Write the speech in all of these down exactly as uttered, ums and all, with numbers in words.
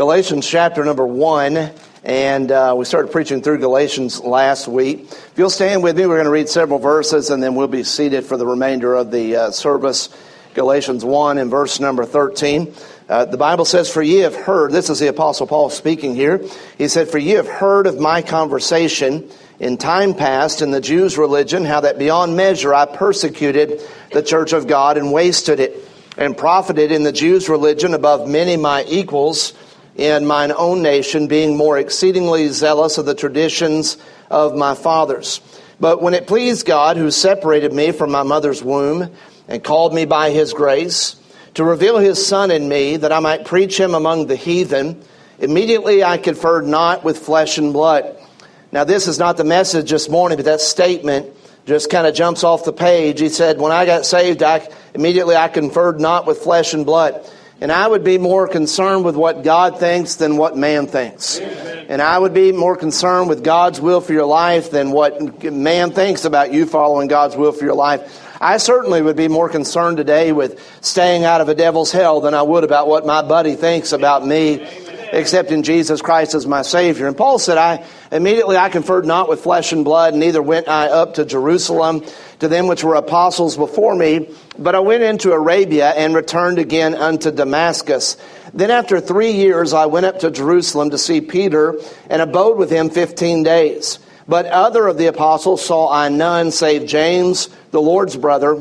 Galatians chapter number one, and uh, we started preaching through Galatians last week. If you'll stand with me, we're going to read several verses, and then we'll be seated for the remainder of the uh, service. Galatians one and verse number thirteen. Uh, the Bible says, "For ye have heard," this is the Apostle Paul speaking here. He said, "For ye have heard of my conversation in time past in the Jews' religion, how that beyond measure I persecuted the church of God and wasted it, and profited in the Jews' religion above many my equals in mine own nation, being more exceedingly zealous of the traditions of my fathers. But when it pleased God, who separated me from my mother's womb, and called me by his grace, to reveal his Son in me, that I might preach him among the heathen, immediately I conferred not with flesh and blood." Now this is not the message this morning, but that statement just kind of jumps off the page. He said, when I got saved, I immediately I conferred not with flesh and blood. And I would be more concerned with what God thinks than what man thinks. Amen. And I would be more concerned with God's will for your life than what man thinks about you following God's will for your life. I certainly would be more concerned today with staying out of a devil's hell than I would about what my buddy thinks about me, accepting Jesus Christ as my Savior. And Paul said, I immediately I conferred not with flesh and blood, neither went I up to Jerusalem to them which were apostles before me, but I went into Arabia and returned again unto Damascus. Then after three years I went up to Jerusalem to see Peter, and abode with him fifteen days. But other of the apostles saw I none, save James, the Lord's brother.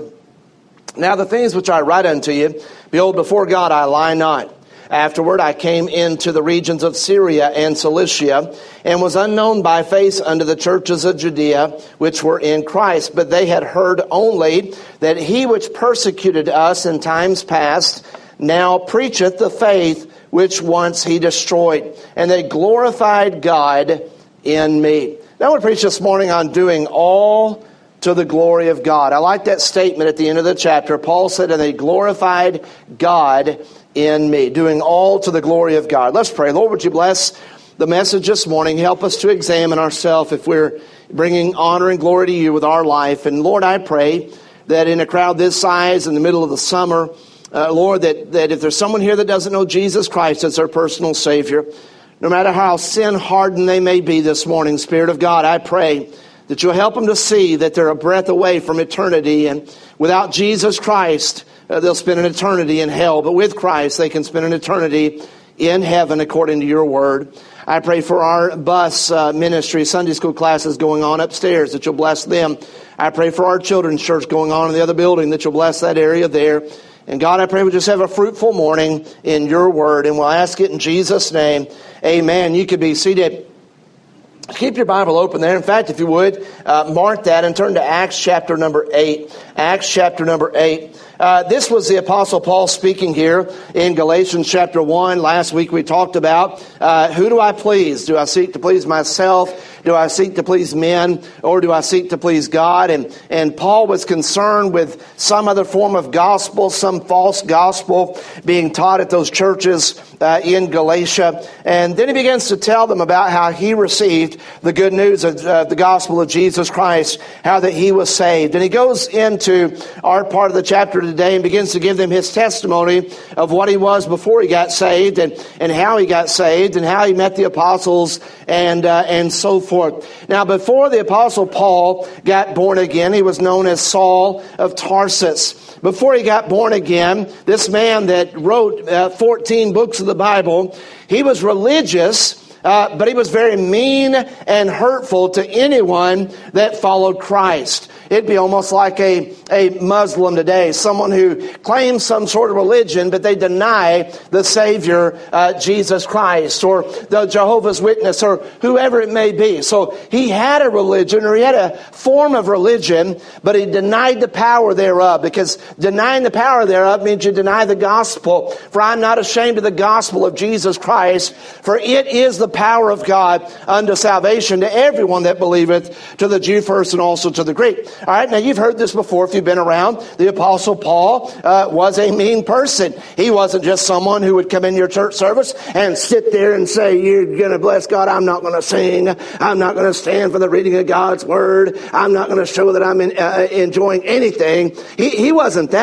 Now the things which I write unto you, behold, before God I lie not. Afterward I came into the regions of Syria and Cilicia, and was unknown by face unto the churches of Judea, which were in Christ. But they had heard only that he which persecuted us in times past now preacheth the faith which once he destroyed. And they glorified God in me. Now I want to preach this morning on doing all to the glory of God. I like that statement at the end of the chapter. Paul said, and they glorified God in me, doing all to the glory of God. Let's pray. Lord, would you bless the message this morning? Help us to examine ourselves if we're bringing honor and glory to you with our life. And Lord, I pray that in a crowd this size, in the middle of the summer, uh, Lord, that, that if there's someone here that doesn't know Jesus Christ as their personal Savior, no matter how sin-hardened they may be this morning, Spirit of God, I pray that you'll help them to see that they're a breath away from eternity. And without Jesus Christ, uh, they'll spend an eternity in hell. But with Christ, they can spend an eternity in heaven according to your word. I pray for our bus uh, ministry, Sunday school classes going on upstairs, that you'll bless them. I pray for our children's church going on in the other building, that you'll bless that area there. And God, I pray we just have a fruitful morning in your word. And we'll ask it in Jesus' name. Amen. You could be seated. Keep your Bible open there. In fact, if you would, uh, mark that and turn to Acts chapter number eight. Acts chapter number eight. Uh, this was the Apostle Paul speaking here in Galatians chapter one. Last week we talked about uh, who do I please? Do I seek to please myself? Do I seek to please men, or do I seek to please God? And and Paul was concerned with some other form of gospel, some false gospel being taught at those churches uh, in Galatia. And then he begins to tell them about how he received the good news of uh, the gospel of Jesus Christ, how that he was saved. And he goes into our part of the chapter today and begins to give them his testimony of what he was before he got saved, and, and how he got saved, and how he met the apostles, and uh, and so forth. Now, before the Apostle Paul got born again, he was known as Saul of Tarsus. Before he got born again, this man that wrote uh, fourteen books of the Bible, he was religious, uh, but he was very mean and hurtful to anyone that followed Christ. It'd be almost like a, a Muslim today, someone who claims some sort of religion, but they deny the Savior, uh, Jesus Christ, or the Jehovah's Witness, or whoever it may be. So he had a religion, or he had a form of religion, but he denied the power thereof, because denying the power thereof means you deny the gospel. For I'm not ashamed of the gospel of Jesus Christ, for it is the power of God unto salvation to everyone that believeth, to the Jew first and also to the Greek. All right, now you've heard this before if you've been around. The Apostle Paul uh, was a mean person. He wasn't just someone who would come in your church service and sit there and say, you're going to bless God, I'm not going to sing, I'm not going to stand for the reading of God's word, I'm not going to show that I'm in, uh, enjoying anything. He, he wasn't that.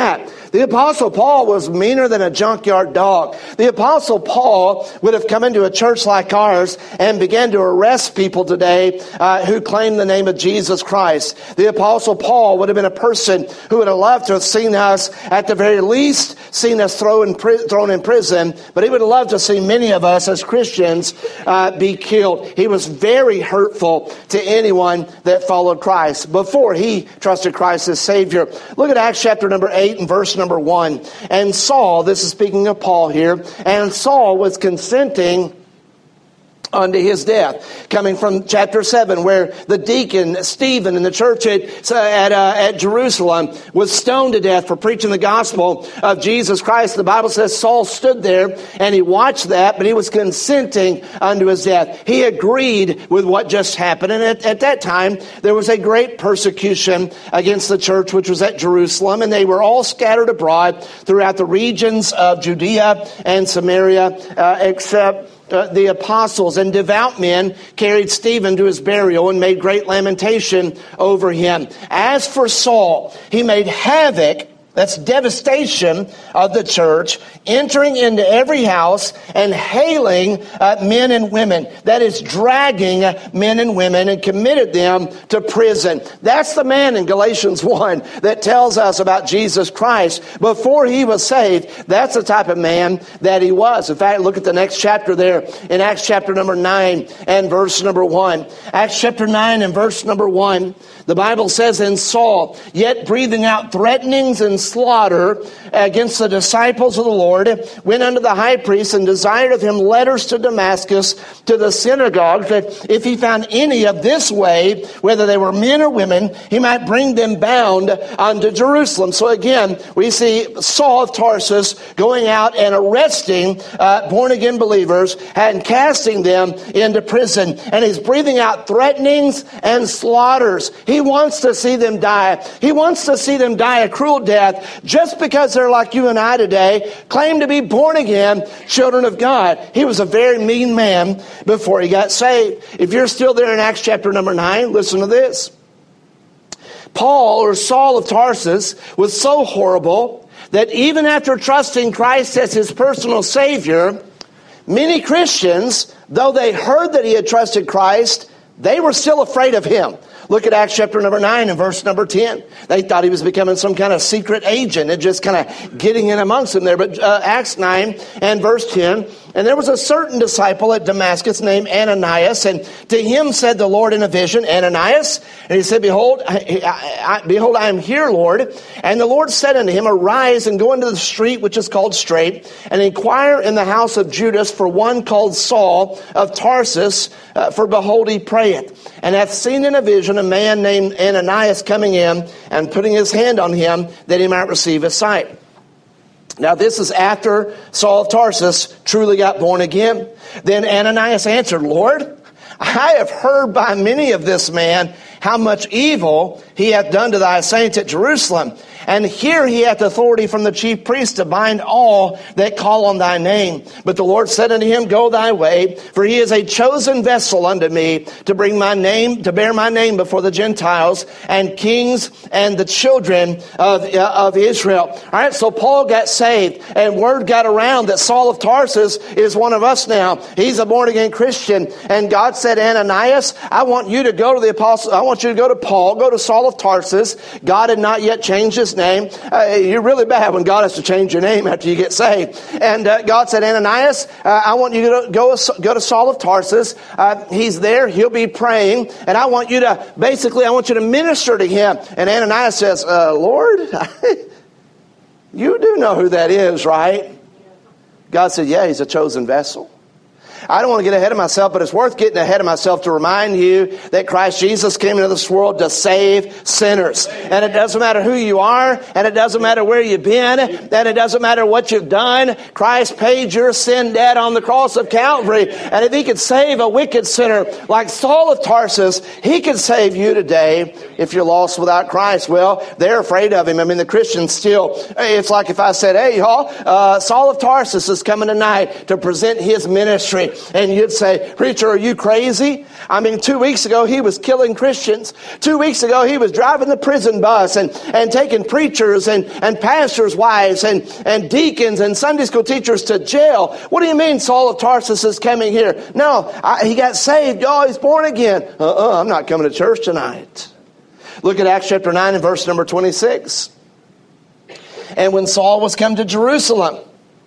The Apostle Paul was meaner than a junkyard dog. The Apostle Paul would have come into a church like ours and began to arrest people today uh, who claim the name of Jesus Christ. The Apostle Paul would have been a person who would have loved to have seen us, at the very least, seen us thrown in, pri- thrown in prison, but he would have loved to see many of us as Christians uh, be killed. He was very hurtful to anyone that followed Christ before he trusted Christ as Savior. Look at Acts chapter number eight and verse number one. And Saul, this is speaking of Paul here, and Saul was consenting unto his death. Coming from chapter seven, where the deacon Stephen in the church at at, uh, at Jerusalem was stoned to death for preaching the gospel of Jesus Christ. The Bible says Saul stood there and he watched that, but he was consenting unto his death. He agreed with what just happened. And at, at that time, there was a great persecution against the church, which was at Jerusalem, and they were all scattered abroad throughout the regions of Judea and Samaria, uh, except Uh, the apostles and devout men carried Stephen to his burial and made great lamentation over him. As for Saul, he made havoc, that's devastation, of the church, entering into every house and hailing uh, men and women. That is, dragging men and women, and committed them to prison. That's the man in Galatians one that tells us about Jesus Christ. Before he was saved, that's the type of man that he was. In fact, look at the next chapter there in Acts chapter number nine and verse number one. Acts chapter nine and verse number one. The Bible says, "And Saul, yet breathing out threatenings and slaughter against the disciples of the Lord, went unto the high priest and desired of him letters to Damascus, to the synagogues, that if he found any of this way, whether they were men or women, he might bring them bound unto Jerusalem." So again, we see Saul of Tarsus going out and arresting uh, born-again believers and casting them into prison. And he's breathing out threatenings and slaughters. He wants to see them die. He wants to see them die a cruel death just because they're like you and I today, claim to be born again children of God. He was a very mean man before he got saved. If you're still there in Acts chapter number nine, listen to this. Paul, or Saul of Tarsus, was so horrible that even after trusting Christ as his personal Savior, many Christians, though they heard that he had trusted Christ, they were still afraid of him. Look at Acts chapter number nine and verse number ten. They thought he was becoming some kind of secret agent and just kind of getting in amongst them there. But uh, Acts nine and verse ten, "And there was a certain disciple at Damascus named Ananias, and to him said the Lord in a vision, Ananias? And he said, Behold, I, I, I, behold, I am here, Lord. And the Lord said unto him, Arise and go into the street which is called Straight, and inquire in the house of Judas for one called Saul of Tarsus, uh, for behold, he prayeth, and hath seen in a vision a man named Ananias coming in and putting his hand on him that he might receive his sight." Now this is after Saul of Tarsus truly got born again. "Then Ananias answered, Lord, I have heard by many of this man how much evil he hath done to thy saints at Jerusalem. And here he hath authority from the chief priest to bind all that call on thy name. But the Lord said unto him, Go thy way, for he is a chosen vessel unto me to bring my name, to bear my name before the Gentiles and kings and the children of, uh, of Israel." All right, so Paul got saved, and word got around that Saul of Tarsus is one of us now. He's a born-again Christian. And God said, Ananias, I want you to go to the apostle, I want you to go to Paul, go to Saul of Tarsus. God had not yet changed his name. Uh, you're really bad when God has to change your name after you get saved. And uh, God said, Ananias, uh, I want you to go, go to Saul of Tarsus. Uh, he's there. He'll be praying. And I want you to, basically, I want you to minister to him. And Ananias says, uh, Lord, you do know who that is, right? God said, yeah, he's a chosen vessel. I don't want to get ahead of myself, but it's worth getting ahead of myself to remind you that Christ Jesus came into this world to save sinners. And it doesn't matter who you are, and it doesn't matter where you've been, and it doesn't matter what you've done. Christ paid your sin debt on the cross of Calvary. And if he could save a wicked sinner like Saul of Tarsus, he could save you today if you're lost without Christ. Well, they're afraid of him. I mean, the Christians still, it's like if I said, hey, y'all, uh, Saul of Tarsus is coming tonight to present his ministry. me. And you'd say, preacher, are you crazy? I mean, two weeks ago, he was killing Christians. Two weeks ago, he was driving the prison bus and, and taking preachers and, and pastors' wives and, and deacons and Sunday school teachers to jail. What do you mean Saul of Tarsus is coming here? No, I, he got saved. Oh, he's born again. Uh-uh, I'm not coming to church tonight. Look at Acts chapter nine and verse number twenty-six. And when Saul was come to Jerusalem,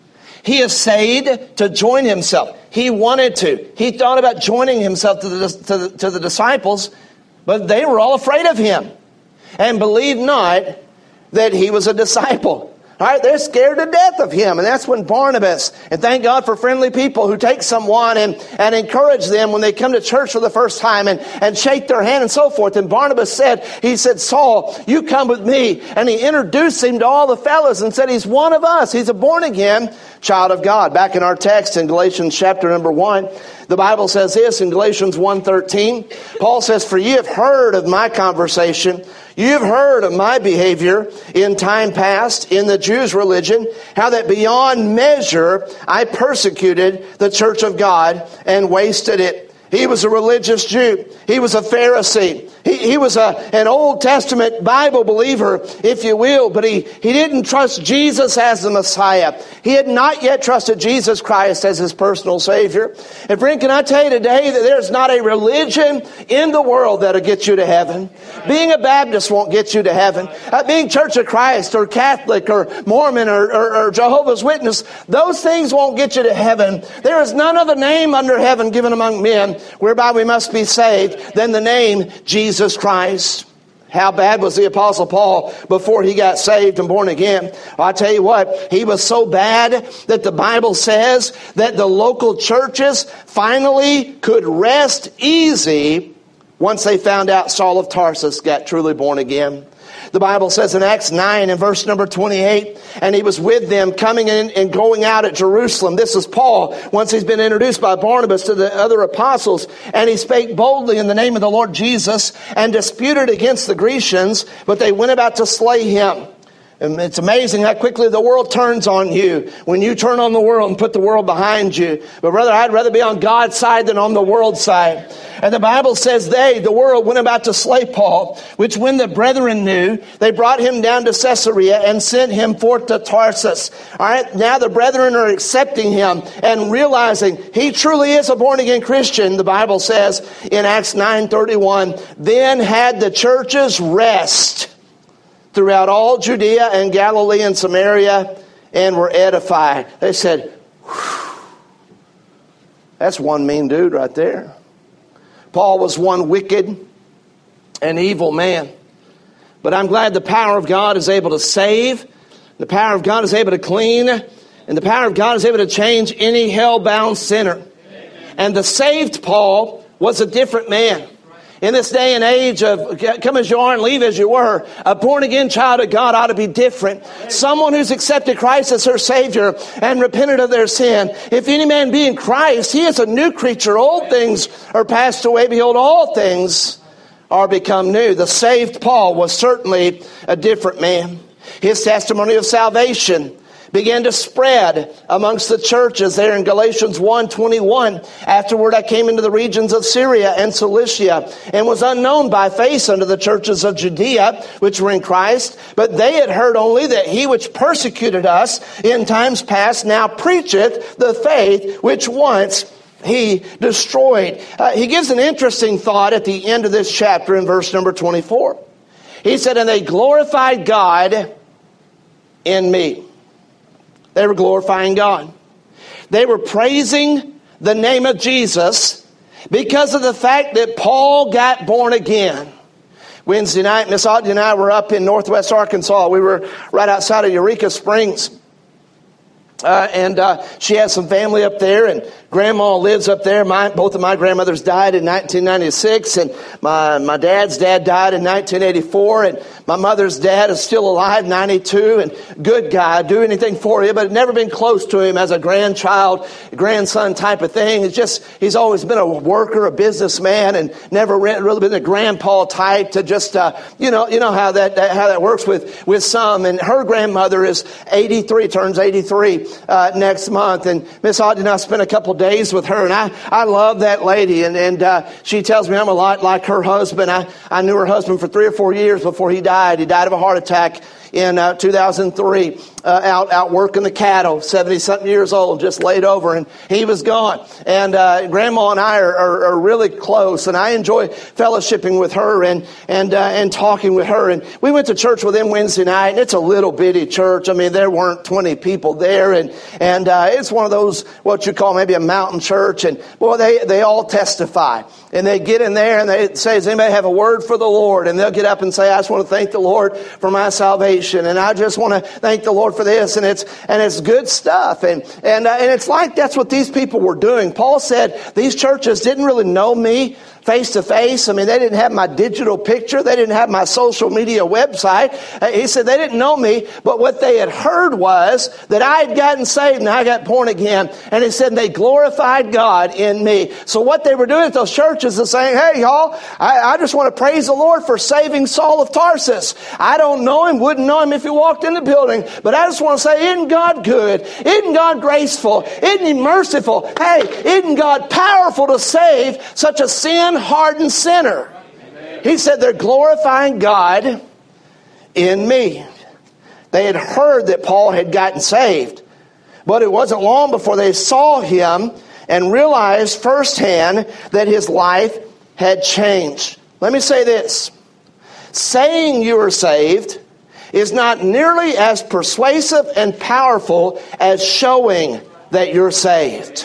he essayed to join himself. He wanted to. He thought about joining himself to the, to the, to the disciples, but they were all afraid of him and believed not that he was a disciple. All right, they're scared to death of him. And that's when Barnabas, and thank God for friendly people who take someone and, and encourage them when they come to church for the first time and, and shake their hand and so forth. And Barnabas said, he said, Saul, you come with me. And he introduced him to all the fellows and said, he's one of us. He's a born again child of God. Back in our text in Galatians chapter number one, the Bible says this in Galatians one thirteen. Paul says, for ye have heard of my conversation. You have heard of my behavior in time past in the Jews' religion, how that beyond measure I persecuted the church of God and wasted it. He was a religious Jew. He was a Pharisee. He, he was a, an Old Testament Bible believer, if you will, but he, he didn't trust Jesus as the Messiah. He had not yet trusted Jesus Christ as his personal Savior. And friend, can I tell you today that there's not a religion in the world that'll get you to heaven. Being a Baptist won't get you to heaven. Uh, being Church of Christ or Catholic or Mormon or, or, or Jehovah's Witness, those things won't get you to heaven. There is none other name under heaven given among men whereby we must be saved than the name Jesus Christ. How bad was the Apostle Paul before he got saved and born again? Well, I tell you what, he was so bad that the Bible says that the local churches finally could rest easy once they found out Saul of Tarsus got truly born again. The Bible says in Acts nine and verse number twenty-eight, and he was with them coming in and going out at Jerusalem. This is Paul, once he's been introduced by Barnabas to the other apostles. And he spake boldly in the name of the Lord Jesus and disputed against the Grecians, but they went about to slay him. And it's amazing how quickly the world turns on you when you turn on the world and put the world behind you. But brother, I'd rather be on God's side than on the world's side. And the Bible says they, the world, went about to slay Paul, which when the brethren knew, they brought him down to Caesarea and sent him forth to Tarsus. All right, now the brethren are accepting him and realizing he truly is a born-again Christian. The Bible says in Acts nine thirty-one, then had the churches rest throughout all Judea and Galilee and Samaria, and were edified. They said, whew, that's one mean dude right there. Paul was one wicked and evil man. But I'm glad the power of God is able to save, the power of God is able to clean, and the power of God is able to change any hell-bound sinner. Amen. And the saved Paul was a different man. In this day and age of come as you are and leave as you were, a born-again child of God ought to be different. Someone who's accepted Christ as her Savior and repented of their sin. If any man be in Christ, he is a new creature. Old things are passed away. Behold, all things are become new. The saved Paul was certainly a different man. His testimony of salvation began to spread amongst the churches there in Galatians one twenty-one. Afterward I came into the regions of Syria and Cilicia, and was unknown by face unto the churches of Judea, which were in Christ. But they had heard only that he which persecuted us in times past now preacheth the faith which once he destroyed. Uh, he gives an interesting thought at the end of this chapter in verse number twenty-four. He said, and they glorified God in me. They were glorifying God. They were praising the name of Jesus because of the fact that Paul got born again. Wednesday night, Miss Audrey and I were up in northwest Arkansas. We were right outside of Eureka Springs. Uh, and uh, she has some family up there, and Grandma lives up there. My, both of my grandmothers died in nineteen ninety-six, and my, my dad's dad died in nineteen eighty-four, and my mother's dad is still alive, ninety-two, and good guy, do anything for you, but had never been close to him as a grandchild, grandson type of thing. It's just, he's always been a worker, a businessman, and never really been a grandpa type to just, uh, you know, you know how that, how that works with, with some. And her grandmother is eighty-three, turns eighty-three. uh, next month. And Miss Audrey and I spent a couple days with her, and I, I love that lady. And, and uh, she tells me I'm a lot like her husband. I, I knew her husband for three or four years before he died. He died of a heart attack in uh, two thousand three, uh, out out working the cattle, seventy-something years old, just laid over, and he was gone. And uh, Grandma and I are, are, are really close, and I enjoy fellowshipping with her and and uh, and talking with her. And we went to church with them Wednesday night, and it's a little bitty church. I mean, there weren't twenty people there, and and uh, it's one of those what you call maybe a mountain church. And boy, they they all testify, and they get in there and they say, "Does anybody have a word for the Lord?" And they'll get up and say, "I just want to thank the Lord for my salvation. And I just want to thank the Lord for this." And it's and it's good stuff. And and uh, and it's like that's what these people were doing. Paul said these churches didn't really know me face to face. I mean, they didn't have my digital picture. They didn't have my social media website. Uh, he said they didn't know me, but what they had heard was that I had gotten saved and I got born again. And he said they glorified God in me. So what they were doing at those churches is saying, "Hey, y'all, I, I just want to praise the Lord for saving Saul of Tarsus. I don't know him, wouldn't know him if he walked in the building, but I just want to say, isn't God good? Isn't God graceful? Isn't he merciful? Hey, isn't God powerful to save such a sin-hardened sinner?" Amen. He said they're glorifying God in me. They had heard that Paul had gotten saved, but it wasn't long before they saw him and realized firsthand that his life had changed. Let me say this. Saying you are saved is not nearly as persuasive and powerful as showing that you're saved.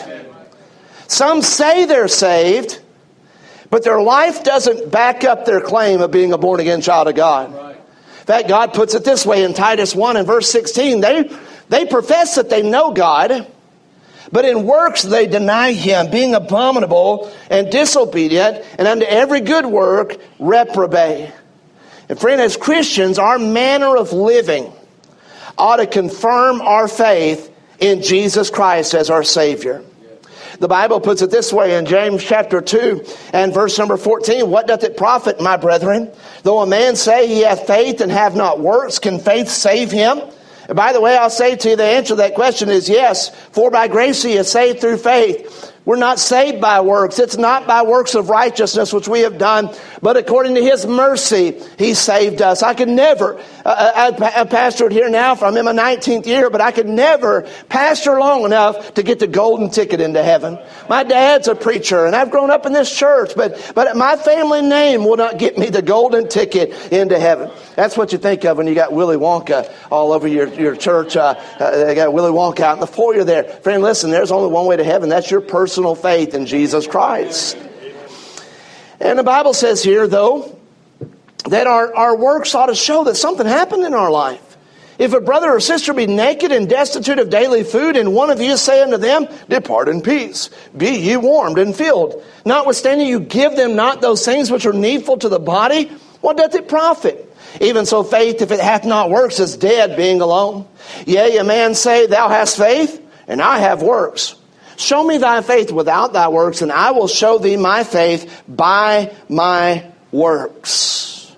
Some say they're saved, but their life doesn't back up their claim of being a born-again child of God. In fact, God puts it this way in Titus one and verse sixteen. They, they profess that they know God, but in works they deny him, being abominable and disobedient, and unto every good work reprobate. And friend, as Christians, our manner of living ought to confirm our faith in Jesus Christ as our Savior. The Bible puts it this way in James chapter two and verse number fourteen. "What doth it profit, my brethren, though a man say he hath faith and have not works? Can faith save him?" And by the way, I'll say to you, the answer to that question is yes. For by grace he is saved through faith. We're not saved by works. It's not by works of righteousness which we have done, but according to his mercy, he saved us. I could never, uh, I, I pastored here now, for I'm in my nineteenth year, but I could never pastor long enough to get the golden ticket into heaven. My dad's a preacher, and I've grown up in this church, but, but my family name will not get me the golden ticket into heaven. That's what you think of when you got Willy Wonka all over your, your church. Uh, uh, they got Willy Wonka out in the foyer there. Friend, listen, there's only one way to heaven. That's your personal faith in Jesus Christ. And the Bible says here, though, that our, our works ought to show that something happened in our life. If a brother or sister be naked and destitute of daily food, and one of you say unto them, Depart in peace, be ye warmed and filled, notwithstanding you give them not those things which are needful to the body, what doth it profit? Even so faith, if it hath not works, is dead, being alone. Yea, a man say, Thou hast faith, and I have works. Show me thy faith without thy works, and I will show thee my faith by my works.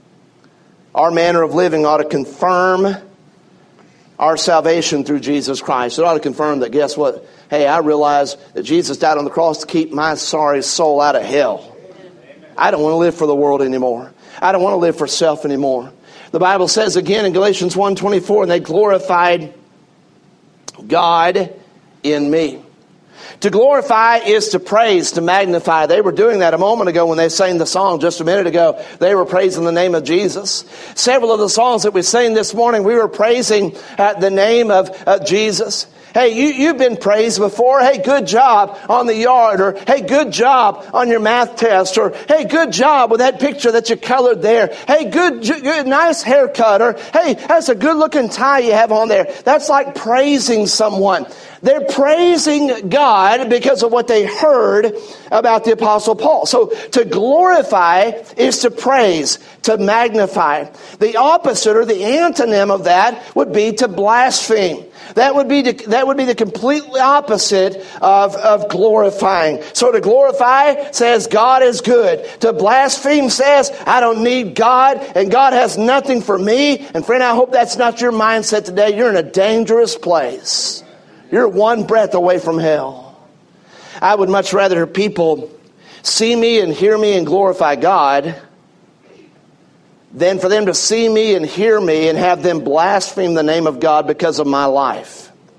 Our manner of living ought to confirm our salvation through Jesus Christ. It ought to confirm that, guess what? Hey, I realize that Jesus died on the cross to keep my sorry soul out of hell. I don't want to live for the world anymore. I don't want to live for self anymore. The Bible says again in Galatians one twenty-four, and they glorified God in me. To glorify is to praise, to magnify. They were doing that a moment ago when they sang the song just a minute ago. They were praising the name of Jesus. Several of the songs that we sang this morning, we were praising uh, the name of uh, Jesus. Hey, you, you've been praised before. Hey, good job on the yard. Or, hey, good job on your math test. Or, hey, good job with that picture that you colored there. Hey, good, good nice haircut. Or, hey, that's a good looking tie you have on there. That's like praising someone. They're praising God because of what they heard about the Apostle Paul. So to glorify is to praise, to magnify. The opposite or the antonym of that would be to blaspheme. That would be the, that would be the completely opposite of, of glorifying. So to glorify says God is good. To blaspheme says I don't need God and God has nothing for me. And friend, I hope that's not your mindset today. You're in a dangerous place. You're one breath away from hell. I would much rather people see me and hear me and glorify God than for them to see me and hear me and have them blaspheme the name of God because of my life.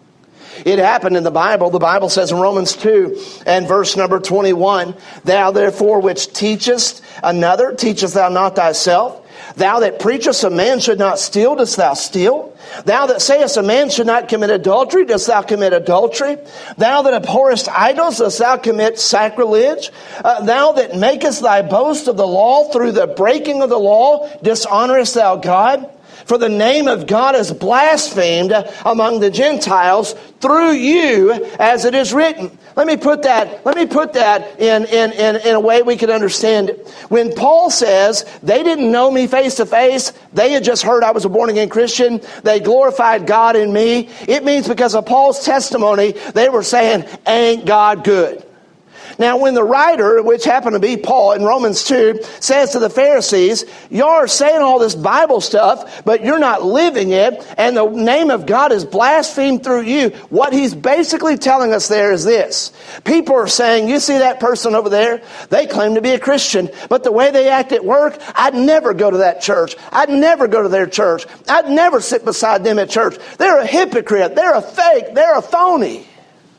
It happened in the Bible. The Bible says in Romans two and verse number twenty-one, thou therefore which teachest another, teachest thou not thyself? Thou that preachest a man should not steal, dost thou steal? Thou that sayest a man should not commit adultery, dost thou commit adultery? Thou that abhorrest idols, dost thou commit sacrilege? Uh, thou that makest thy boast of the law through the breaking of the law, dishonorest thou God? For the name of God is blasphemed among the Gentiles through you, as it is written. Let me put that, let me put that in, in, in, in a way we can understand it. When Paul says they didn't know me face to face, they had just heard I was a born-again Christian, they glorified God in me, it means because of Paul's testimony, they were saying, ain't God good? Now, when the writer, which happened to be Paul in Romans two, says to the Pharisees, you're saying all this Bible stuff, but you're not living it, and the name of God is blasphemed through you, what he's basically telling us there is this. People are saying, you see that person over there? They claim to be a Christian, but the way they act at work, I'd never go to that church. I'd never go to their church. I'd never sit beside them at church. They're a hypocrite. They're a fake. They're a phony.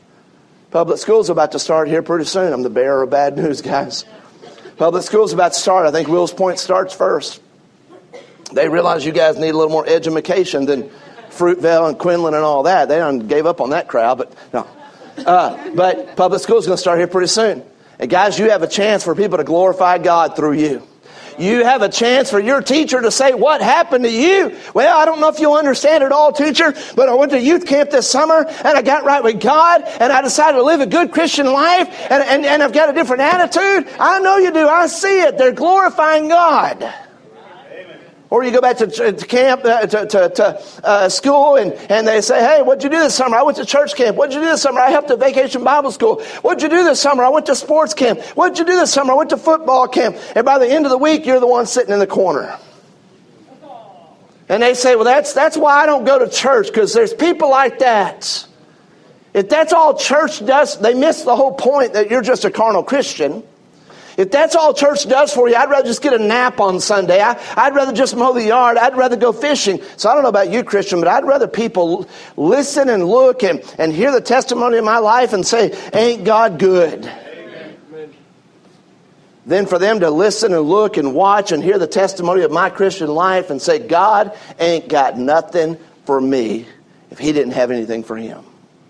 Public school's about to start here pretty soon. I'm the bearer of bad news, guys. Public school's about to start. I think Wills Point starts first. They realize you guys need a little more education than Fruitvale and Quinlan and all that. They done gave up on that crowd, but no. Uh, but public school's going to start here pretty soon. And guys, you have a chance for people to glorify God through you. You have a chance for your teacher to say, what happened to you? Well, I don't know if you'll understand it all, teacher, but I went to youth camp this summer and I got right with God and I decided to live a good Christian life and, and, and I've got a different attitude. I know you do. I see it. They're glorifying God. Amen. Or you go back to, to camp, uh, to, to, to uh, school and, and they say, hey, what'd you do this summer? I went to church camp. What'd you do this summer? I helped at Vacation Bible School. What'd you do this summer? I went to sports camp. What'd you do this summer? I went to football camp. And by the end of the week, you're the one sitting in the corner. And they say, well, that's, that's why I don't go to church, because there's people like that. If that's all church does, they miss the whole point that you're just a carnal Christian. If that's all church does for you, I'd rather just get a nap on Sunday. I, I'd rather just mow the yard. I'd rather go fishing. So I don't know about you, Christian, but I'd rather people listen and look and, and hear the testimony of my life and say, ain't God good? Amen. Than for them to listen and look and watch and hear the testimony of my Christian life and say, God ain't got nothing for me if he didn't have anything for him.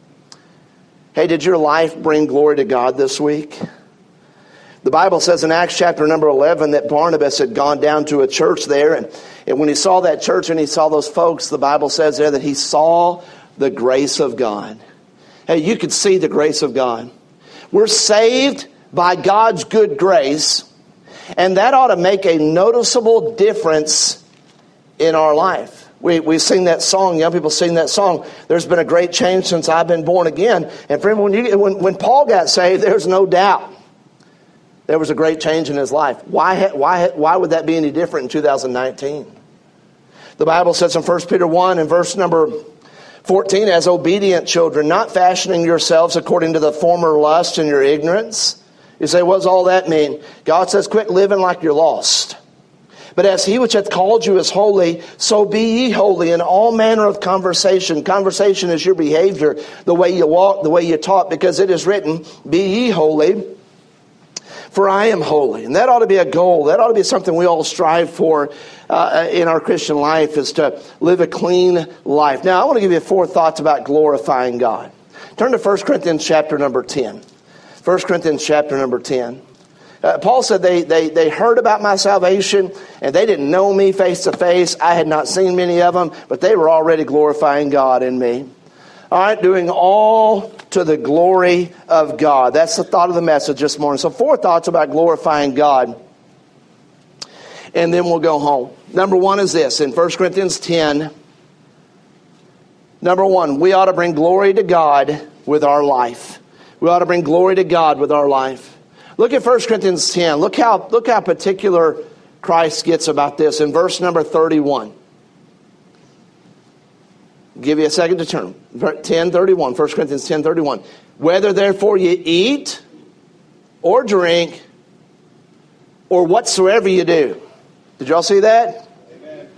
Hey, did your life bring glory to God this week? The Bible says in Acts chapter number eleven that Barnabas had gone down to a church there. And, and when he saw that church and he saw those folks, the Bible says there that he saw the grace of God. Hey, you could see the grace of God. We're saved by God's good grace. And that ought to make a noticeable difference in our life. We we sing that song. Young people sing that song. There's been a great change since I've been born again. And friend, when, you, when, when Paul got saved, there's no doubt there was a great change in his life. Why, why, why would that be any different in two thousand nineteen? The Bible says in First Peter one and verse number fourteen, as obedient children, not fashioning yourselves according to the former lust and your ignorance. You say, what does all that mean? God says, quit living like you're lost. But as he which hath called you is holy, so be ye holy in all manner of conversation. Conversation is your behavior, the way you walk, the way you talk, because it is written, be ye holy, for I am holy. And that ought to be a goal. That ought to be something we all strive for uh, in our Christian life, is to live a clean life. Now, I want to give you four thoughts about glorifying God. Turn to First Corinthians chapter number ten. First Corinthians chapter number ten. Uh, Paul said they, they, they heard about my salvation and they didn't know me face to face. I had not seen many of them, but they were already glorifying God in me. All right, doing all to the glory of God. That's the thought of the message this morning. So four thoughts about glorifying God. And then we'll go home. Number one is this, in First Corinthians ten. Number one, we ought to bring glory to God with our life. We ought to bring glory to God with our life. Look at First Corinthians ten. Look how, look how particular Christ gets about this in verse number thirty-one. Give you a second to turn. ten thirty-one, First Corinthians ten thirty-one. Whether therefore you eat or drink or whatsoever you do. Did y'all see that? Amen.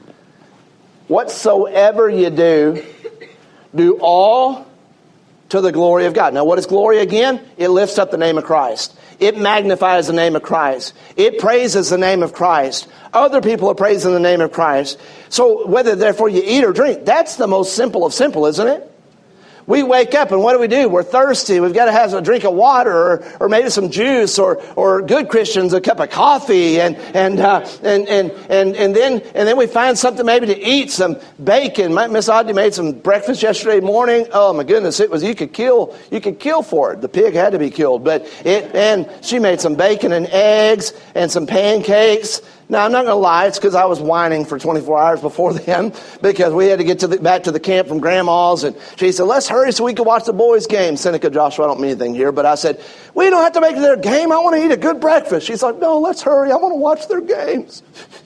Whatsoever you do, do all to the glory of God. Now, what is glory again? It lifts up the name of Christ. It magnifies the name of Christ. It praises the name of Christ. Other people are praising the name of Christ. So whether therefore you eat or drink, that's the most simple of simple, isn't it? We wake up and what do we do? We're thirsty. We've got to have a drink of water or, or maybe some juice or, or good Christians, a cup of coffee. And, and, uh, and, and, and, and then, and then we find something maybe to eat, some bacon. Miss Audrey made some breakfast yesterday morning. Oh my goodness. It was, you could kill, you could kill for it. The pig had to be killed, but it, and she made some bacon and eggs and some pancakes. Now, I'm not going to lie, it's because I was whining for twenty-four hours before then because we had to get to the, back to the camp from Grandma's. And she said, let's hurry so we can watch the boys' game. Seneca, Joshua, I don't mean anything here, but I said, we don't have to make it their game. I want to eat a good breakfast. She's like, no, let's hurry. I want to watch their games.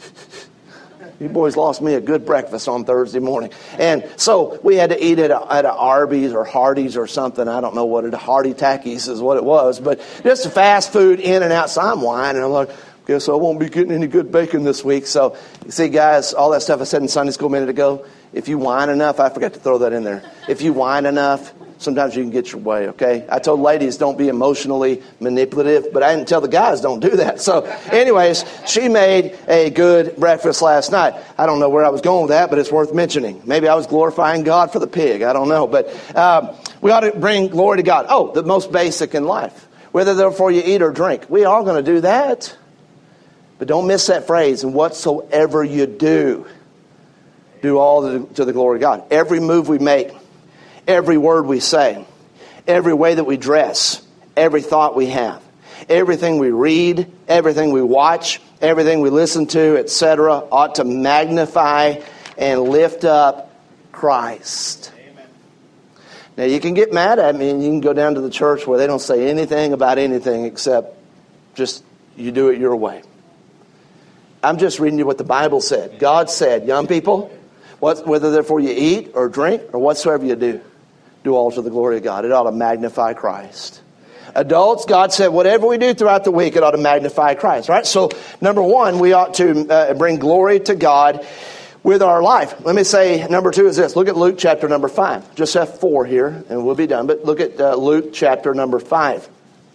You boys lost me a good breakfast on Thursday morning. And so we had to eat at a, at a Arby's or Hardee's or something. I don't know what it, Hardy Tackies is what it was, but just a fast food in and out. So I'm whining. I'm like, guess I won't be getting any good bacon this week. So, you see, guys, all that stuff I said in Sunday school a minute ago, if you whine enough, I forgot to throw that in there. If you whine enough, sometimes you can get your way, okay? I told ladies don't be emotionally manipulative, but I didn't tell the guys don't do that. So, anyways, she made a good breakfast last night. I don't know where I was going with that, but it's worth mentioning. Maybe I was glorifying God for the pig. I don't know. But um, we ought to bring glory to God. Oh, the most basic in life. Whether therefore you eat or drink. We are going to do that. But don't miss that phrase, and whatsoever you do, do all to the glory of God. Every move we make, every word we say, every way that we dress, every thought we have, everything we read, everything we watch, everything we listen to, et cetera, ought to magnify and lift up Christ. Amen. Now, you can get mad at me, and you can go down to the church where they don't say anything about anything except just you do it your way. I'm just reading you what the Bible said. God said, young people, what, whether therefore you eat or drink or whatsoever you do, do all to the glory of God. It ought to magnify Christ. Adults, God said, whatever we do throughout the week, it ought to magnify Christ. Right? So, number one, we ought to uh, bring glory to God with our life. Let me say, number two is this. Look at Luke chapter number five. Just have four here, and we'll be done. But look at uh, Luke chapter number five.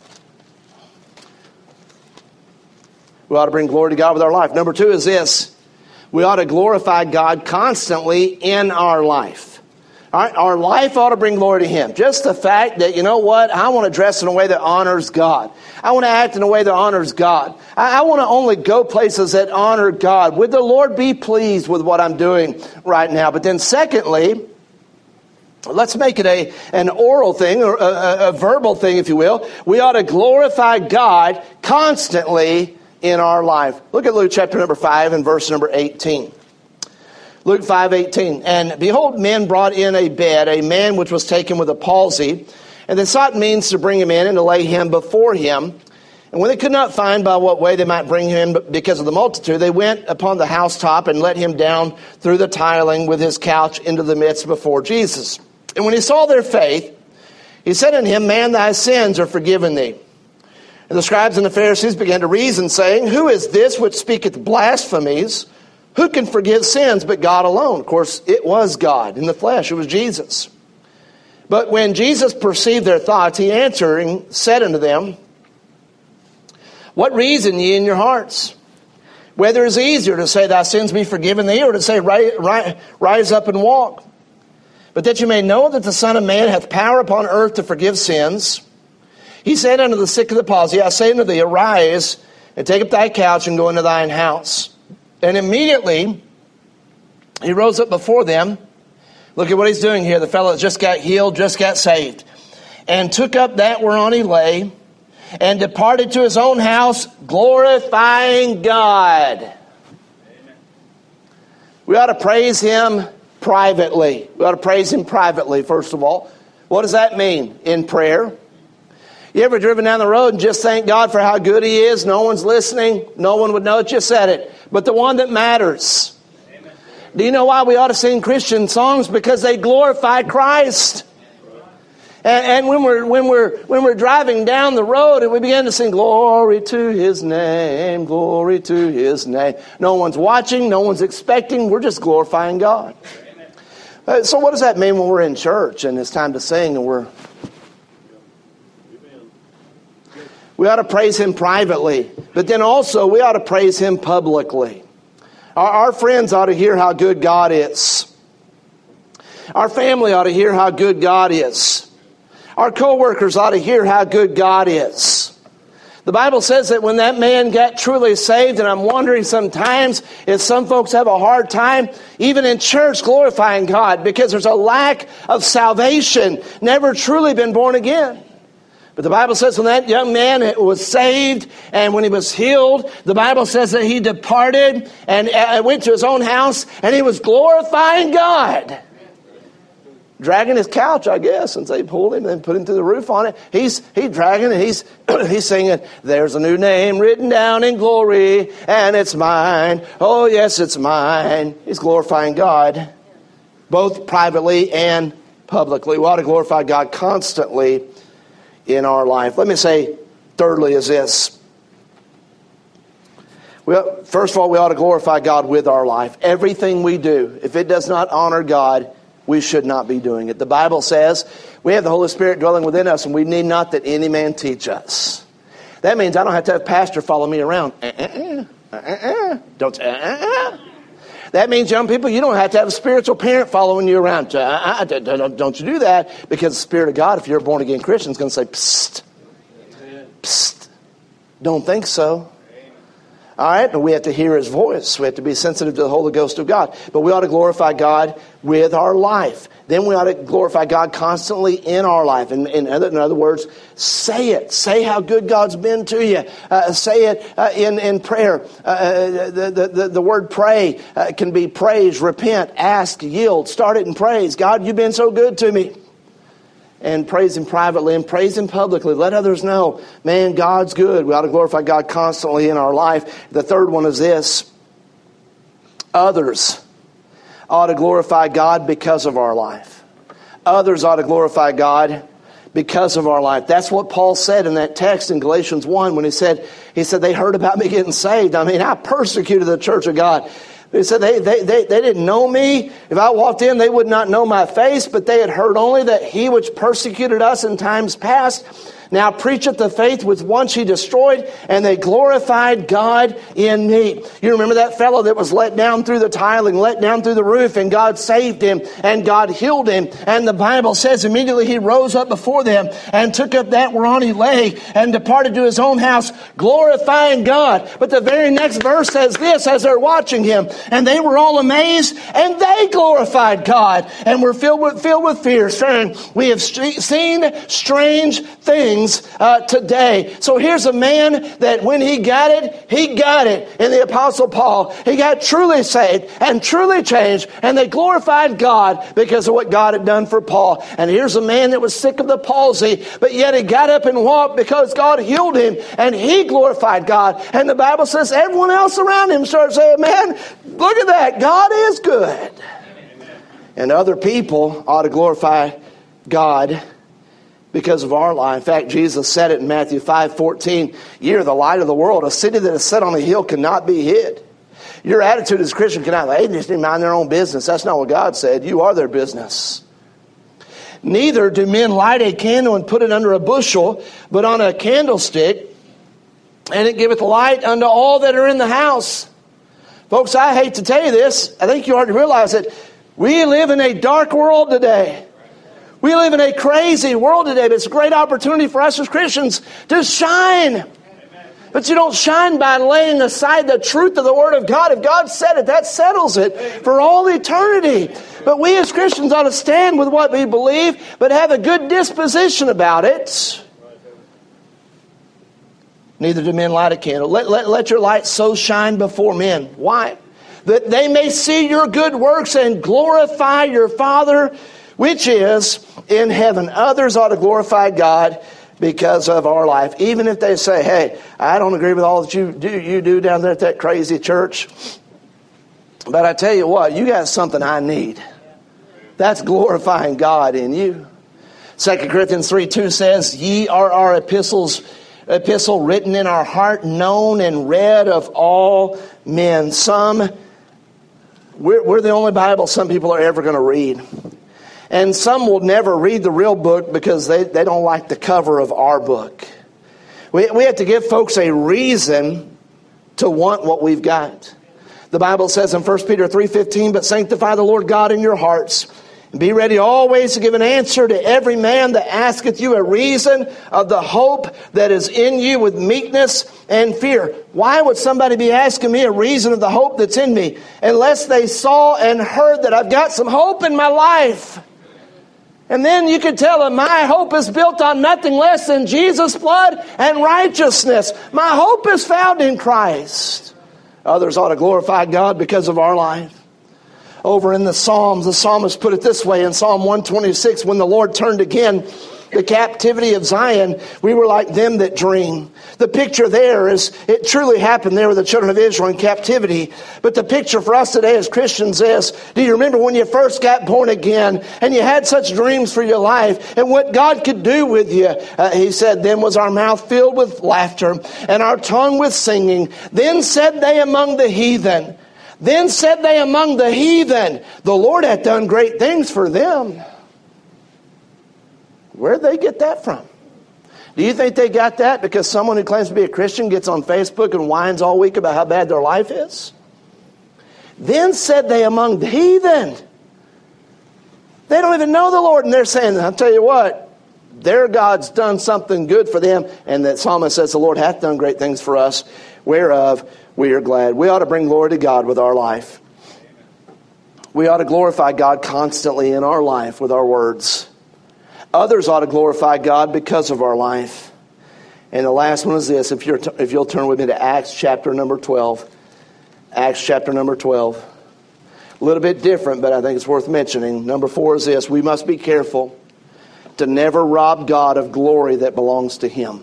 We ought to bring glory to God with our life. Number two is this. We ought to glorify God constantly in our life. All right? Our life ought to bring glory to Him. Just the fact that, you know what? I want to dress in a way that honors God. I want to act in a way that honors God. I, I want to only go places that honor God. Would the Lord be pleased with what I'm doing right now? But then secondly, let's make it a an oral thing, or a, a, a verbal thing, if you will. We ought to glorify God constantly in our life. Look at Luke chapter number five and verse number eighteen. Luke five eighteen. And behold, men brought in a bed, a man which was taken with a palsy, and they sought means to bring him in and to lay him before him. And when they could not find by what way they might bring him in because of the multitude, they went upon the housetop and let him down through the tiling with his couch into the midst before Jesus. And when he saw their faith, he said unto him, Man, thy sins are forgiven thee. And the scribes and the Pharisees began to reason, saying, Who is this which speaketh blasphemies? Who can forgive sins but God alone? Of course, it was God in the flesh. It was Jesus. But when Jesus perceived their thoughts, he answering said unto them, What reason ye in your hearts? Whether it is easier to say, Thy sins be forgiven thee, or to say, Rise up and walk. But that you may know that the Son of Man hath power upon earth to forgive sins, he said unto the sick of the palsy, I say unto thee, arise, and take up thy couch, and go into thine house. And immediately he rose up before them. Look at what he's doing here. The fellow that just got healed, just got saved. And took up that whereon he lay, and departed to his own house, glorifying God. Amen. We ought to praise him privately. We ought to praise him privately, first of all. What does that mean in prayer? You ever driven down the road and just thank God for how good he is? No one's listening. No one would know it. You said it. But the one that matters. Amen. Do you know why we ought to sing Christian songs? Because they glorify Christ. And, and when we're when we're when we're driving down the road and we begin to sing glory to His name, glory to His name. No one's watching, no one's expecting. We're just glorifying God. Uh, so what does that mean when we're in church and it's time to sing and we're we ought to praise Him privately, but then also we ought to praise Him publicly. Our, our friends ought to hear how good God is. Our family ought to hear how good God is. Our co-workers ought to hear how good God is. The Bible says that when that man got truly saved, and I'm wondering sometimes if some folks have a hard time, even in church, glorifying God, because there's a lack of salvation, never truly been born again. But the Bible says when that young man was saved and when he was healed, the Bible says that he departed and went to his own house and he was glorifying God. Dragging his couch, I guess, since they pulled him and put him through the roof on it. He's he's dragging and he's he's singing, there's a new name written down in glory and it's mine. Oh, yes, it's mine. He's glorifying God, both privately and publicly. We ought to glorify God constantly in our life. Let me say, thirdly, is this. We ought, first of all, we ought to glorify God with our life. Everything we do, if it does not honor God, we should not be doing it. The Bible says we have the Holy Spirit dwelling within us, and we need not that any man teach us. That means I don't have to have a pastor follow me around. Uh-uh, uh-uh, don't. Uh-uh. That means, young people, you don't have to have a spiritual parent following you around. Uh-uh, don't, don't you do that, because the Spirit of God, if you're a born-again Christian, is going to say, psst, psst, don't think so. All right, but we have to hear His voice. We have to be sensitive to the Holy Ghost of God. But we ought to glorify God with our life. Then we ought to glorify God constantly in our life. In, in, other, in other words, say it. Say how good God's been to you. Uh, say it uh, in, in prayer. Uh, the, the, the, the word pray uh, can be praise, repent, ask, yield. Start it in praise. God, you've been so good to me. And praise Him privately and praise Him publicly. Let others know, man, God's good. We ought to glorify God constantly in our life. The third one is this. Others ought to glorify God because of our life. Others ought to glorify God because of our life. That's what Paul said in that text in Galatians one when he said, he said, they heard about me getting saved. I mean, I persecuted the church of God. He said they, they, they, they didn't know me. If I walked in, they would not know my face, but they had heard only that He which persecuted us in times past now preacheth the faith which once He destroyed, and they glorified God in me. You remember that fellow that was let down through the tiling, let down through the roof, and God saved him, and God healed him. And the Bible says immediately he rose up before them and took up that whereon he lay and departed to his own house, glorifying God. But the very next verse says this as they're watching him, and they were all amazed, and they glorified God, and were filled with, filled with fear, saying, we have st- seen strange things Uh, today. So here's a man that when he got it, he got it in the Apostle Paul. He got truly saved and truly changed, and they glorified God because of what God had done for Paul. And here's a man that was sick of the palsy, but yet he got up and walked because God healed him, and he glorified God. And the Bible says everyone else around him started saying, man, look at that. God is good. And other people ought to glorify God because of our life. In fact, Jesus said it in Matthew five fourteen, ye are the light of the world. A city that is set on a hill cannot be hid. Your attitude as a Christian cannot, they just need to mind their own business. That's not what God said. You are their business. Neither do men light a candle and put it under a bushel, but on a candlestick, and it giveth light unto all that are in the house. Folks, I hate to tell you this. I think you already realize that we live in a dark world today. We live in a crazy world today, but it's a great opportunity for us as Christians to shine. But you don't shine by laying aside the truth of the Word of God. If God said it, that settles it for all eternity. But we as Christians ought to stand with what we believe, but have a good disposition about it. Neither do men light a candle. Let, let, let your light so shine before men. Why? That they may see your good works and glorify your Father which is in heaven. Others ought to glorify God because of our life. Even if they say, hey, I don't agree with all that you do, you do down there at that crazy church. But I tell you what, you got something I need. That's glorifying God in you. Second Corinthians three two says, ye are our epistles, epistle written in our heart, known and read of all men. Some, we're, we're the only Bible some people are ever going to read. And some will never read the real book because they, they don't like the cover of our book. We, we have to give folks a reason to want what we've got. The Bible says in First Peter three fifteen, but sanctify the Lord God in your hearts, and be ready always to give an answer to every man that asketh you a reason of the hope that is in you with meekness and fear. Why would somebody be asking me a reason of the hope that's in me unless they saw and heard that I've got some hope in my life? And then you could tell them, my hope is built on nothing less than Jesus' blood and righteousness. My hope is found in Christ. Others ought to glorify God because of our life. Over in the Psalms, the psalmist put it this way in Psalm one twenty-six, when the Lord turned again the captivity of Zion, we were like them that dream. The picture there is, it truly happened there with the children of Israel in captivity. But the picture for us today as Christians is, do you remember when you first got born again and you had such dreams for your life and what God could do with you? Uh, he said, then was our mouth filled with laughter and our tongue with singing. Then said they among the heathen, Then said they among the heathen, the Lord hath done great things for them. Where'd they get that from? Do you think they got that because someone who claims to be a Christian gets on Facebook and whines all week about how bad their life is? Then said they among the heathen. They don't even know the Lord, and they're saying, I'll tell you what, their God's done something good for them. And that psalmist says, the Lord hath done great things for us, whereof we are glad. We ought to bring glory to God with our life. We ought to glorify God constantly in our life with our words. Others ought to glorify God because of our life. And the last one is this. If, you're, if you'll turn with me to Acts chapter number twelve. Acts chapter number twelve. A little bit different, but I think it's worth mentioning. Number four is this. We must be careful to never rob God of glory that belongs to Him.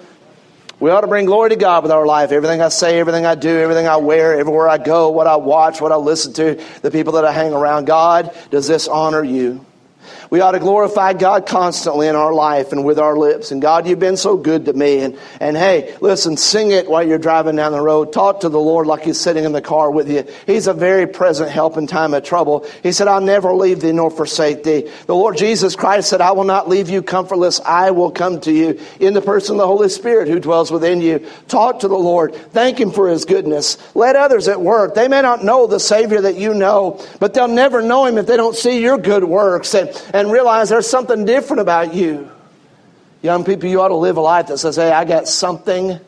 We ought to bring glory to God with our life. Everything I say, everything I do, everything I wear, everywhere I go, what I watch, what I listen to, the people that I hang around. God, does this honor you? We ought to glorify God constantly in our life and with our lips. And God, you've been so good to me. And, and hey, listen, sing it while you're driving down the road. Talk to the Lord like He's sitting in the car with you. He's a very present help in time of trouble. He said, I'll never leave thee nor forsake thee. The Lord Jesus Christ said, I will not leave you comfortless. I will come to you in the person of the Holy Spirit who dwells within you. Talk to the Lord. Thank Him for His goodness. Let others at work. They may not know the Savior that you know, but they'll never know Him if they don't see your good works and, and realize there's something different about you. Young people, you ought to live a life that says, hey, I got something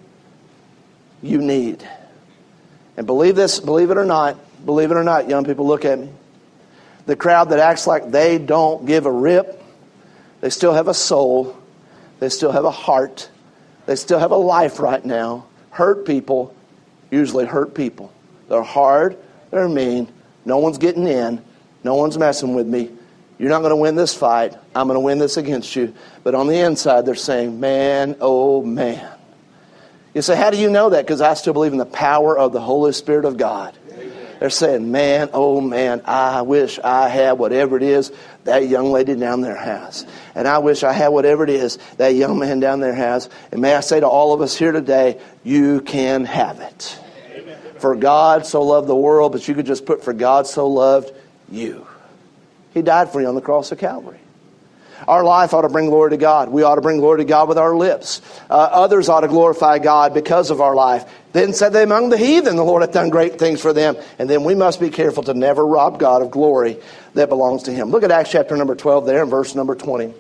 you need. And believe this, believe it or not, believe it or not, young people, look at me. The crowd that acts like they don't give a rip, they still have a soul, they still have a heart, they still have a life right now. Hurt people usually hurt people. They're hard, they're mean, no one's getting in, no one's messing with me. You're not going to win this fight. I'm going to win this against you. But on the inside, they're saying, man, oh man. You say, how do you know that? Because I still believe in the power of the Holy Spirit of God. Amen. They're saying, man, oh man, I wish I had whatever it is that young lady down there has. And I wish I had whatever it is that young man down there has. And may I say to all of us here today, you can have it. Amen. For God so loved the world, but you could just put, for God so loved you. He died for you on the cross of Calvary. Our life ought to bring glory to God. We ought to bring glory to God with our lips. Uh, others ought to glorify God because of our life. Then said they among the heathen, the Lord hath done great things for them. And then we must be careful to never rob God of glory that belongs to Him. Look at Acts chapter number twelve there in verse number twenty.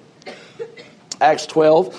Acts twelve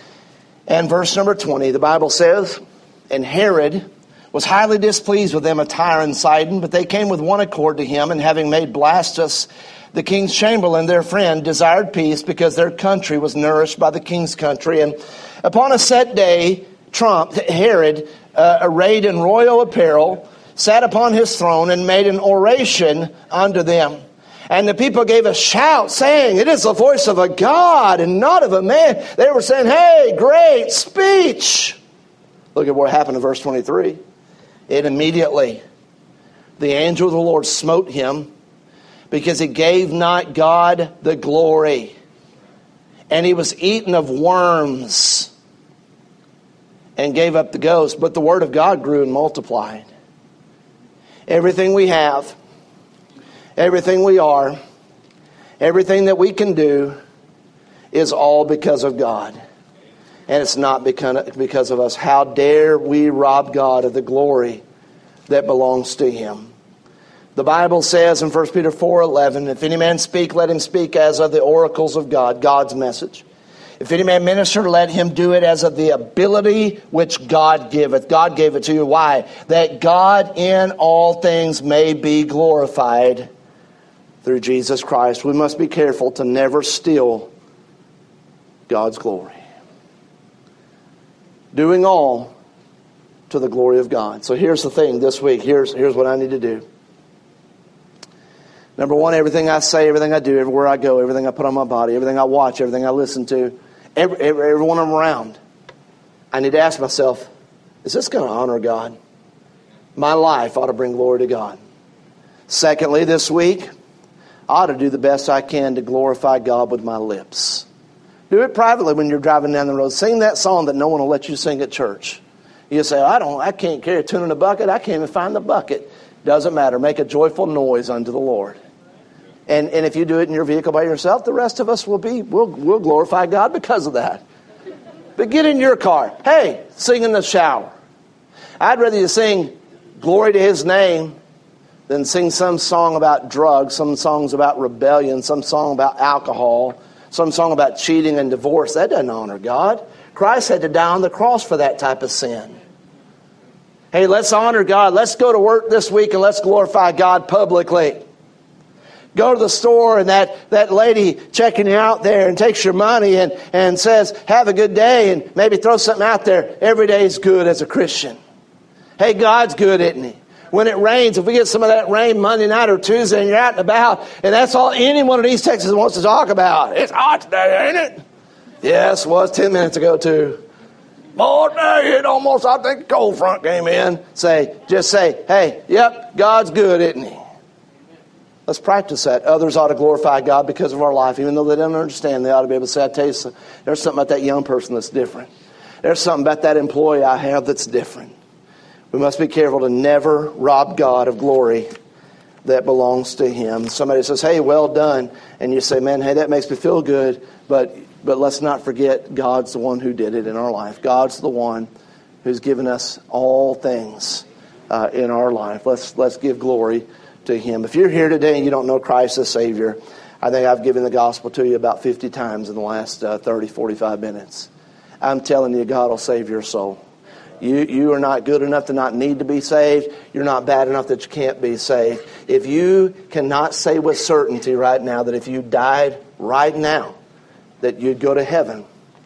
and verse number twenty. The Bible says, and Herod was highly displeased with them of Tyre and Sidon, but they came with one accord to him, and having made Blastus the king's chamberlain, their friend, desired peace because their country was nourished by the king's country. And upon a set day, Trump, Herod, uh, arrayed in royal apparel, sat upon his throne and made an oration unto them. And the people gave a shout, saying, it is the voice of a God and not of a man. They were saying, hey, great speech. Look at what happened in verse twenty-three. And immediately the angel of the Lord smote him, because he gave not God the glory. And he was eaten of worms and gave up the ghost. But the word of God grew and multiplied. Everything we have, everything we are, everything that we can do is all because of God. And it's not because of us. How dare we rob God of the glory that belongs to Him? The Bible says in First Peter four eleven, if any man speak, let him speak as of the oracles of God, God's message. If any man minister, let him do it as of the ability which God giveth. God gave it to you. Why? That God in all things may be glorified through Jesus Christ. We must be careful to never steal God's glory. Doing all to the glory of God. So here's the thing this week. Here's, here's what I need to do. Number one, everything I say, everything I do, everywhere I go, everything I put on my body, everything I watch, everything I listen to, every, every, everyone I'm around, I need to ask myself, is this going to honor God? My life ought to bring glory to God. Secondly, this week, I ought to do the best I can to glorify God with my lips. Do it privately when you're driving down the road. Sing that song that no one will let you sing at church. You say, I don't, I can't carry a tune in a bucket. I can't even find the bucket. Doesn't matter. Make a joyful noise unto the Lord. And and if you do it in your vehicle by yourself, the rest of us will be, we'll, we'll glorify God because of that. But get in your car. Hey, sing in the shower. I'd rather you sing glory to His name than sing some song about drugs, some songs about rebellion, some song about alcohol, some song about cheating and divorce. That doesn't honor God. Christ had to die on the cross for that type of sin. Hey, let's honor God. Let's go to work this week and let's glorify God publicly. Go to the store and that, that lady checking you out there and takes your money and, and says, have a good day, and maybe throw something out there. Every day is good as a Christian. Hey, God's good, isn't He? When it rains, if we get some of that rain Monday night or Tuesday and you're out and about, and that's all any one of these Texans wants to talk about. It's hot today, ain't it? Yes, it was ten minutes ago too. Boy, it almost, I think, the cold front came in. Say, just say, hey, yep, God's good, isn't He? Let's practice that. Others ought to glorify God because of our life. Even though they don't understand, they ought to be able to say, I tell you, there's something about that young person that's different. There's something about that employee I have that's different. We must be careful to never rob God of glory that belongs to Him. Somebody says, hey, well done. And you say, man, hey, that makes me feel good. But but let's not forget God's the one who did it in our life. God's the one who's given us all things uh, in our life. Let's let's give glory to Him. If you're here today and you don't know Christ as Savior, I think I've given the gospel to you about fifty times in the last uh, thirty, forty-five minutes. I'm telling you, God will save your soul. You you are not good enough to not need to be saved. You're not bad enough that you can't be saved. If you cannot say with certainty right now that if you died right now, that you'd go to heaven,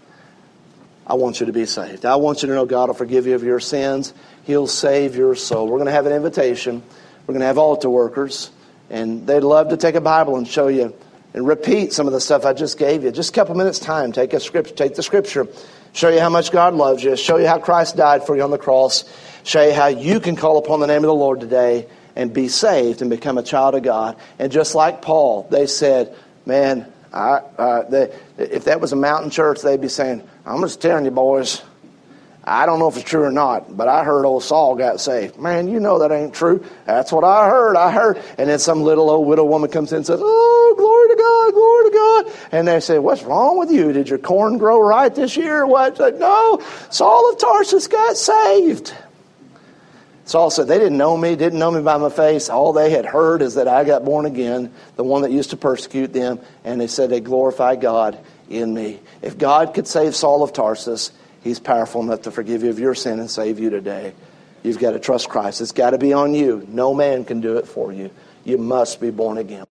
I want you to be saved. I want you to know God will forgive you of your sins. He'll save your soul. We're going to have an invitation. We're going to have altar workers, and they'd love to take a Bible and show you and repeat some of the stuff I just gave you. Just a couple minutes time. Take a script, take the scripture. Show you how much God loves you. Show you how Christ died for you on the cross. Show you how you can call upon the name of the Lord today and be saved and become a child of God. And just like Paul, they said, man, I, uh, they, if that was a mountain church, they'd be saying, I'm just telling you, boys, I don't know if it's true or not, but I heard old Saul got saved. Man, you know that ain't true. That's what I heard. I heard. And then some little old widow woman comes in and says, oh, glory to God, glory to God. And they say, what's wrong with you? Did your corn grow right this year or what? Like, no, Saul of Tarsus got saved. Saul said, they didn't know me, didn't know me by my face. All they had heard is that I got born again, the one that used to persecute them. And they said they glorify God in me. If God could save Saul of Tarsus, He's powerful enough to forgive you of your sin and save you today. You've got to trust Christ. It's got to be on you. No man can do it for you. You must be born again.